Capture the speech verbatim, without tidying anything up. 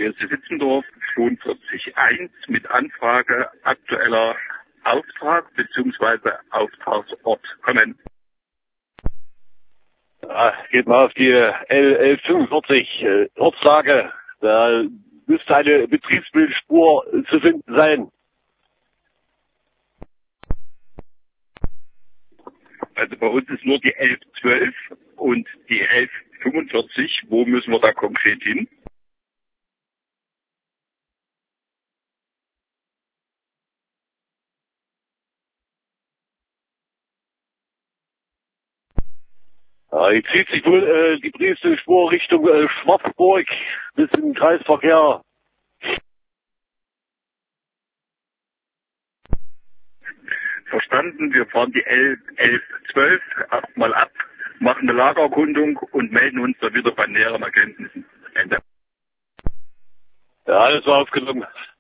Straße Witzendorf, zweiundvierzig eins mit Anfrage aktueller Auftrag bzw. Auftragsort kommen. Ja, geht mal auf die L elf fünfundvierzig äh, Ortslage. Da müsste eine Betriebsbildspur zu finden sein. Also bei uns ist nur die elf zwölf und die elf fünfundvierzig. Wo müssen wir da konkret hin? Ja, jetzt zieht sich wohl äh, die Betriebsbildspur Richtung äh, Schwarzburg bis in den Kreisverkehr. Verstanden, wir fahren die elf elf zwölf erstmal ab, machen eine Lagererkundung und melden uns dann wieder bei näheren Erkenntnissen. Ende. Ja, alles war aufgenommen.